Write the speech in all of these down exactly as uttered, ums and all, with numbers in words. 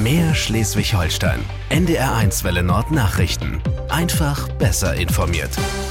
Mehr Schleswig-Holstein. N D R eins Welle Nord Nachrichten. Einfach besser informiert.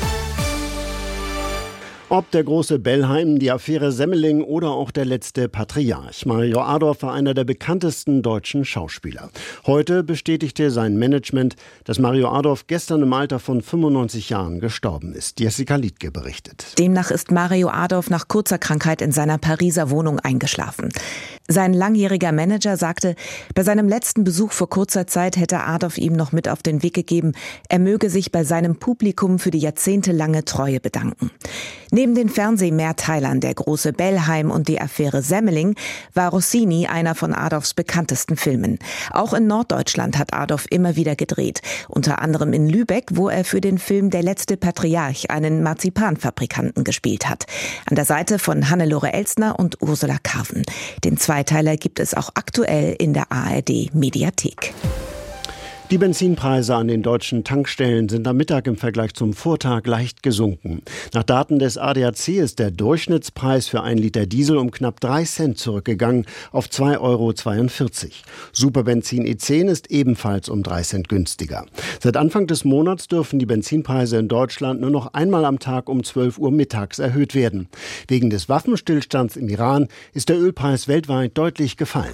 Ob der große Bellheim, die Affäre Semmeling oder auch der letzte Patriarch. Mario Adorf war einer der bekanntesten deutschen Schauspieler. Heute bestätigte sein Management, dass Mario Adorf gestern im Alter von fünfundneunzig Jahren gestorben ist. Jessica Liedtke berichtet. Demnach ist Mario Adorf nach kurzer Krankheit in seiner Pariser Wohnung eingeschlafen. Sein langjähriger Manager sagte, bei seinem letzten Besuch vor kurzer Zeit hätte Adorf ihm noch mit auf den Weg gegeben, er möge sich bei seinem Publikum für die jahrzehntelange Treue bedanken. Neben den Fernsehmehrteilern Der große Bellheim und die Affäre Semmeling war Rossini einer von Adorfs bekanntesten Filmen. Auch in Norddeutschland hat Adorf immer wieder gedreht, unter anderem in Lübeck, wo er für den Film Der letzte Patriarch einen Marzipanfabrikanten gespielt hat. An der Seite von Hannelore Elsner und Ursula Carven. Den Zweiteiler gibt es auch aktuell in der A R D-Mediathek. Die Benzinpreise an den deutschen Tankstellen sind am Mittag im Vergleich zum Vortag leicht gesunken. Nach Daten des A D A C ist der Durchschnittspreis für ein Liter Diesel um knapp drei Cent zurückgegangen auf zwei Euro zweiundvierzig. Superbenzin E zehn ist ebenfalls um drei Cent günstiger. Seit Anfang des Monats dürfen die Benzinpreise in Deutschland nur noch einmal am Tag um zwölf Uhr mittags erhöht werden. Wegen des Waffenstillstands im Iran ist der Ölpreis weltweit deutlich gefallen.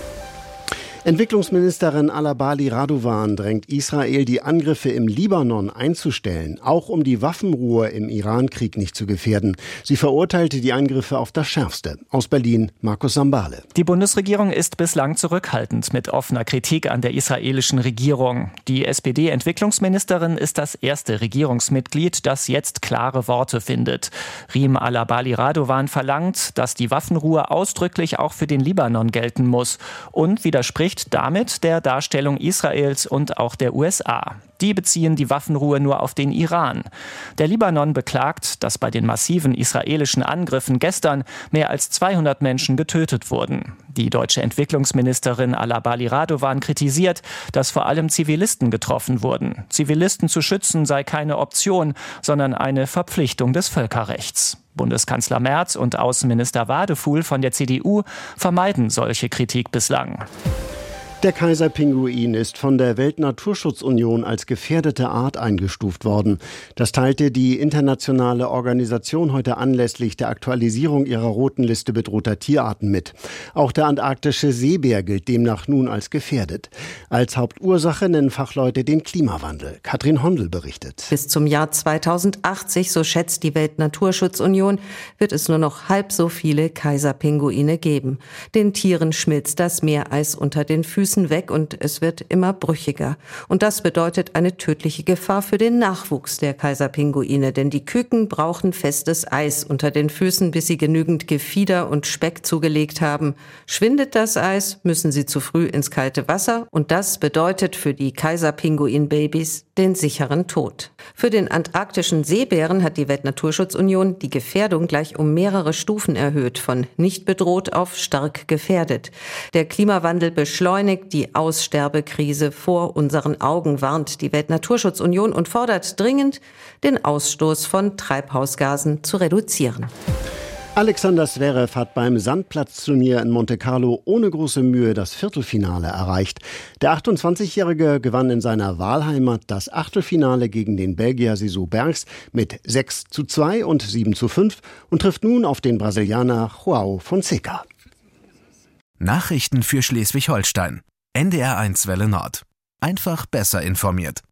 Entwicklungsministerin Alabali Radovan drängt Israel, die Angriffe im Libanon einzustellen, auch um die Waffenruhe im Iran-Krieg nicht zu gefährden. Sie verurteilte die Angriffe auf das Schärfste. Aus Berlin, Markus Sambale. Die Bundesregierung ist bislang zurückhaltend mit offener Kritik an der israelischen Regierung. Die S P D-Entwicklungsministerin ist das erste Regierungsmitglied, das jetzt klare Worte findet. Riem Alabali Radovan verlangt, dass die Waffenruhe ausdrücklich auch für den Libanon gelten muss und widerspricht damit der Darstellung Israels und auch der U S A. Die beziehen die Waffenruhe nur auf den Iran. Der Libanon beklagt, dass bei den massiven israelischen Angriffen gestern mehr als zweihundert Menschen getötet wurden. Die deutsche Entwicklungsministerin Alabali Radovan kritisiert, dass vor allem Zivilisten getroffen wurden. Zivilisten zu schützen sei keine Option, sondern eine Verpflichtung des Völkerrechts. Bundeskanzler Merz und Außenminister Wadefuhl von der C D U vermeiden solche Kritik bislang. Der Kaiserpinguin ist von der Weltnaturschutzunion als gefährdete Art eingestuft worden. Das teilte die internationale Organisation heute anlässlich der Aktualisierung ihrer roten Liste bedrohter Tierarten mit. Auch der antarktische Seebär gilt demnach nun als gefährdet. Als Hauptursache nennen Fachleute den Klimawandel. Katrin Hondel berichtet. Bis zum Jahr zweitausendachtzig, so schätzt die Weltnaturschutzunion, wird es nur noch halb so viele Kaiserpinguine geben. Den Tieren schmilzt das Meereis unter den Füßen weg und es wird immer brüchiger. Und das bedeutet eine tödliche Gefahr für den Nachwuchs der Kaiserpinguine, denn die Küken brauchen festes Eis unter den Füßen, bis sie genügend Gefieder und Speck zugelegt haben. Schwindet das Eis, müssen sie zu früh ins kalte Wasser und das bedeutet für die Kaiserpinguin-Babys den sicheren Tod. Für den antarktischen Seebären hat die Weltnaturschutzunion die Gefährdung gleich um mehrere Stufen erhöht, von nicht bedroht auf stark gefährdet. Der Klimawandel beschleunigt die Aussterbekrise vor unseren Augen, warnt die Weltnaturschutzunion und fordert dringend, den Ausstoß von Treibhausgasen zu reduzieren. Alexander Zverev hat beim Sandplatzturnier in Monte Carlo ohne große Mühe das Viertelfinale erreicht. Der achtundzwanzigjährige gewann in seiner Wahlheimat das Achtelfinale gegen den Belgier Sisou Bergs mit sechs zu zwei und sieben zu fünf und trifft nun auf den Brasilianer Joao Fonseca. Nachrichten für Schleswig-Holstein. N D R eins Welle Nord. Einfach besser informiert.